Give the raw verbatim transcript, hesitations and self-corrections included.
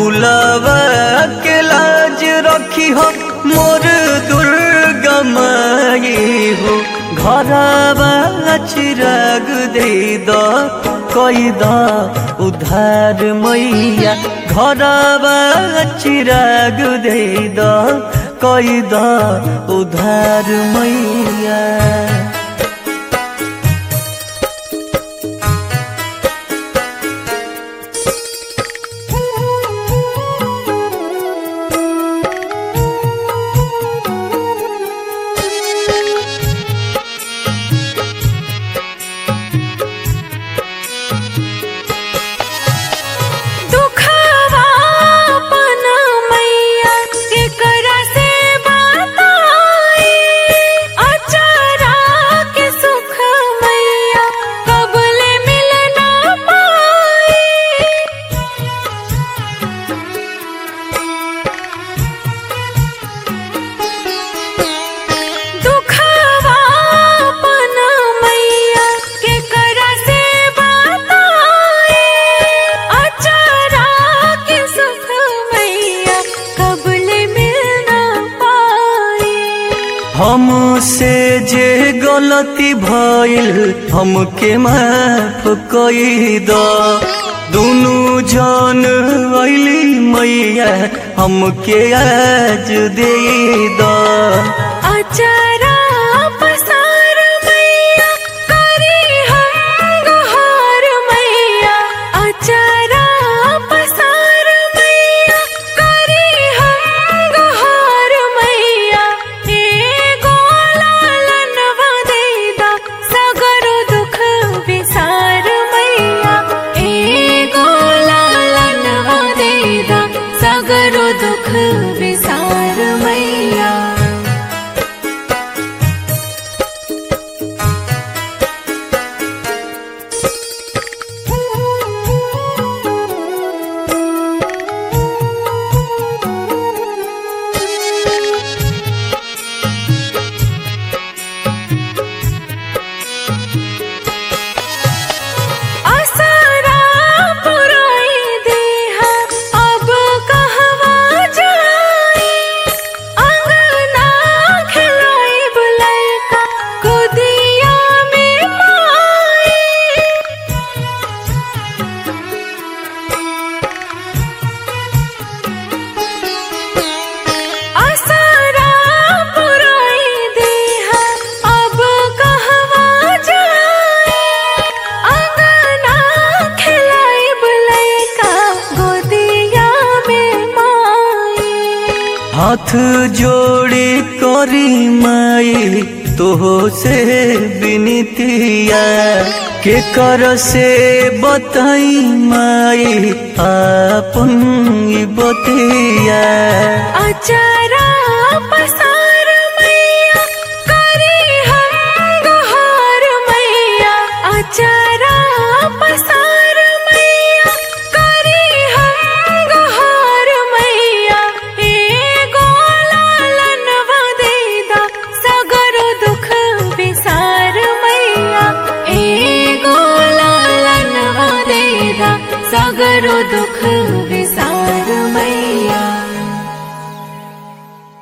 कुलवा के लाज रखी हो मोर दुर्गा माई हो। घरवा चिराग दे द कई द उधार मैया। घरवा चिराग दे द कई द उधार मैया। हमसे जे गलती भइल हमके माफ कई द। दुनु जन अइली मैया हमके आज दे द। अचारा पसार मैया करी हम गोहार मैया। अचारा पसार मैया करी हम गोहार मैया। सगरो दुख विसार मैया। हाथ जोड़ी करी माई तोहो से बिनतिया। के कर से बताई माई आपन बतिया। अचारा पसार मैया करी हम गोहार मैया। अचारा पसार मैया करी हम गोहार मैया। सगरो दुख विसार मैया। एगो लालन दे दा सगरो दुख।